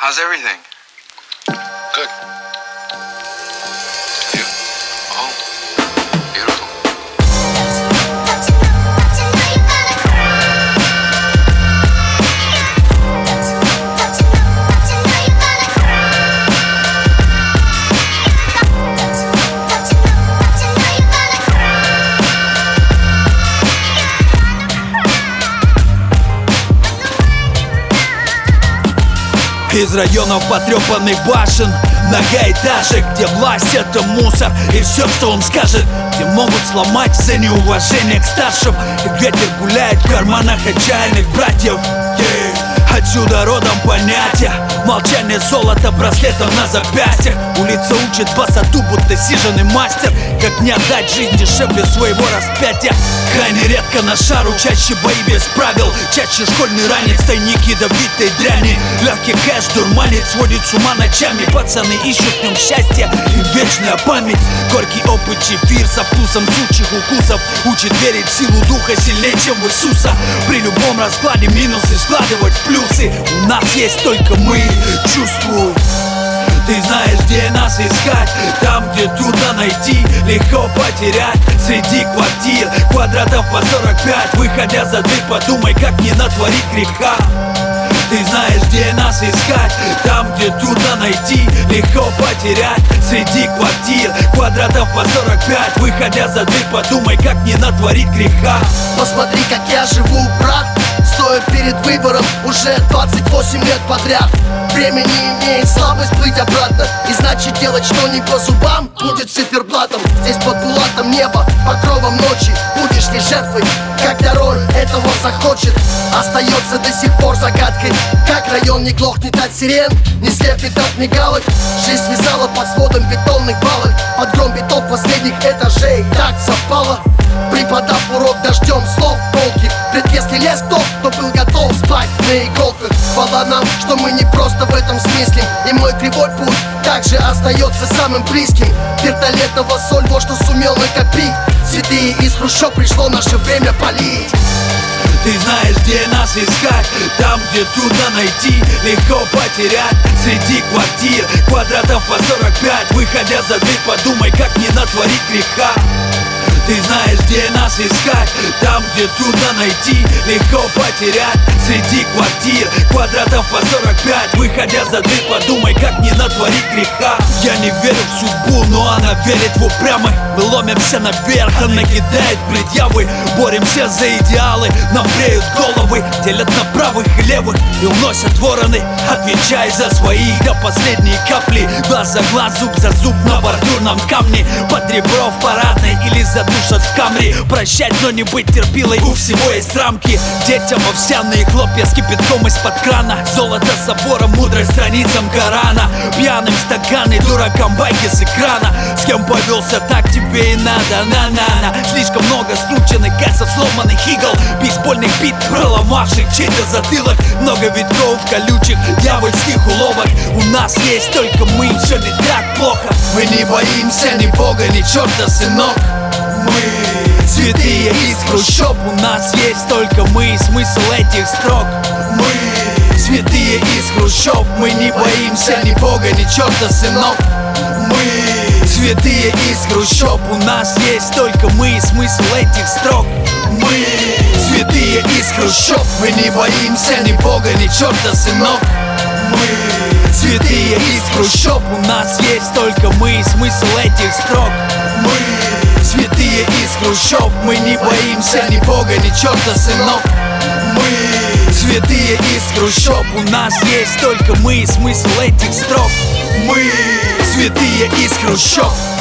How's everything? Good. You? Oh, beautiful. Из районов потрепанных башен, многоэтажек, где власть это мусор и все, что он скажет, где могут сломать за неуважение к старшим. И ветер гуляет в карманах отчаянных братьев. Отсюда родом понятия молчание золото браслетом на запястьях. Улица учит басоту, будто сиженный мастер. Как не отдать жизнь дешевле своего распятия. Крайне редко на шару, чаще бои без правил. Чаще школьный ранец, тайники ядовитой дряни. Легкий кэш дурманит, сводит с ума ночами. Пацаны ищут в нем счастье и вечная память. Горький опыт чефир со вкусом сучьих укусов учит верить в силу духа сильнее, чем в Иисуса. При любом раскладе минусы складывать в плюсы. У нас есть только мы, чувствуй. Ты знаешь, где нас искать, там, где трудно найти, легко потерять. Среди квартир, квадратов по 45. Выходя за дверь, подумай, как не натворить греха. Ты знаешь, где нас искать, там, где трудно найти, легко потерять. Среди квартир, квадратов по 45. Выходя за дверь, подумай, как не натворить греха. Посмотри, как я живу, брат. Стоя перед выбором уже 28 лет подряд. Время не имеет, слабость плыть обратно. И значит делать, что не по зубам, будет циферблатом. Здесь под булатом неба, покровом ночи. Будешь ли жертвой, когда роль этого захочет. Остается до сих пор загадкой, как район не глохнет от сирен, не слепнет от мигалок. Жизнь вязала под сводом бетонных балок, под гром битов последних этажей. Так совпало, преподав урок дождем слов полки. Предвески лес кто был готов спать на иголках. Хвала нам, что мы не просто в этом смысле. И мой кривой путь также остается самым близким. Вертолетного соль, вот что сумел накопить. Святые из хрущев, пришло наше время полить. Ты знаешь, где нас искать, там, где трудно найти, легко потерять. Среди квартир, квадратов по 45. Выходя за дверь, подумай, как не натворить греха. Ты знаешь, где нас искать, там, где трудно найти, легко потерять. Среди квартир, квадратов по 45. Выходя за дверь, подумай, как не натворить греха. Я не верю в судьбу, но она верит в упрямых. Мы ломимся наверх, она кидает предъявы. Боремся за идеалы, нам бреют головы. Делят на правых и левых и уносят вороны. Отвечай за своих до последней капли. Глаз за глаз, зуб за зуб на бордюрном камне. Под ребро в парадной или задушат в камере. Прощать, но не быть терпилой, у всего есть рамки. Детям овсяные хлопья с кипятком из-под крана. Золото собором, мудрость страницам Корана. Пьяным стаканы, дуракам байки с экрана. С кем повелся, так тебе и надо, на-на-на. Слишком много скрученных кассов, сломанных игл, бейсбольных бит, проломавших чей-то затылок. Много витков колючих, дьявольских уловок. У нас есть только мы, все не так плохо. Мы не боимся ни бога, ни черта, сынок. Мы святые из хрущев, у нас есть только мы. Смысл этих строк. Мы святые из хрущев, мы не боимся ни бога, ни черта, сынок. Мы святые из хрущев, у нас есть только мы. Смысл этих строк. Мы святые из хрущев, мы не боимся ни бога, ни черта, сынок. Мы святые из хрущев, у нас есть только мы. Смысл этих строк. Мы святые из хрущев, мы не боимся ни бога, ни черта, сынок. Мы святые из хрущев, у нас есть только мы. Смысл этих строк. Мы святые из хрущев.